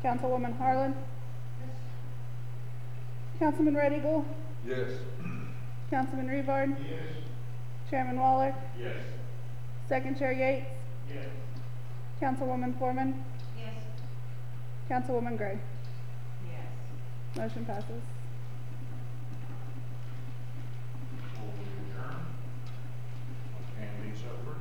Councilwoman Harlan. Councilman Red Eagle. Yes. Councilman Revard. Yes. Chairman Waller. Yes. Second Chair Yates. Yes. Councilwoman Foreman. Yes. Councilwoman Gray. Yes. Motion passes. Before we adjourn, let's hand these over.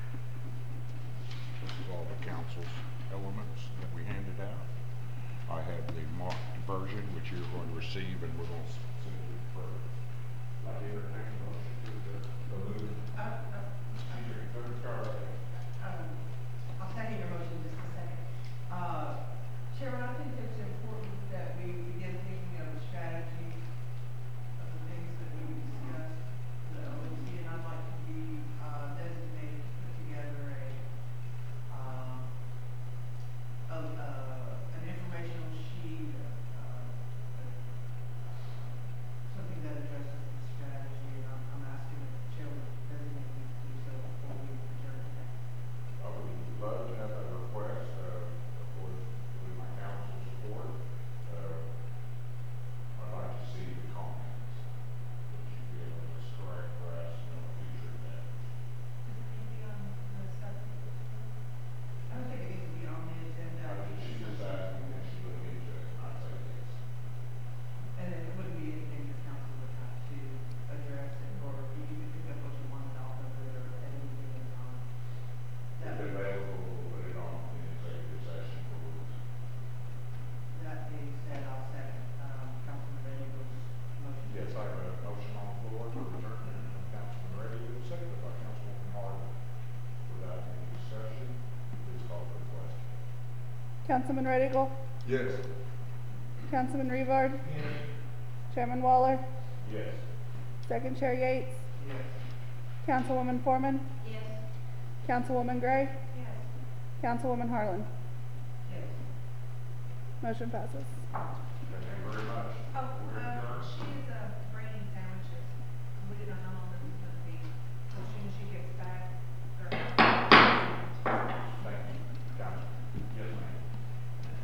This is all the council's elements that we handed out. I have the marked version, which you're going to receive, and we're going to send it for, like, entertain a motion to the move. I'll second your motion just a second. Chairman, I think it's important that we begin thinking of a strategy of the things that we discussed, the OC, and I'd like to be designated to put together an informational sheet, something that addresses the strategy, and I'm asking if the chair would designate me to do so before we adjourn today. I would love to have that request, of course, with my council support. I'd like to see the comments that you be able to correct for us in the future events. I don't think it needs to be on the agenda. She just asked me if she would need to, and I say yes. And then it wouldn't be anything the council would have to address it, or you could pick up what you wanted off of it, or at any given time. If available, we'll put it on the executive session for rules. That being said, I'll second, Councilman Red Eagle's motion. Yes, I have a motion on the floor to adjourn from Councilman Red Eagle, seconded by Councilwoman Harlan. Without any discussion, please call for the question. Councilman Red Eagle. Yes. Councilman Revard. Yes. Chairman Waller. Yes. Second Chair Yates. Yes. Councilwoman Foreman. Yes. Councilwoman Gray. Yes. Councilwoman Harlan. Yes. Motion passes. Thank you very much.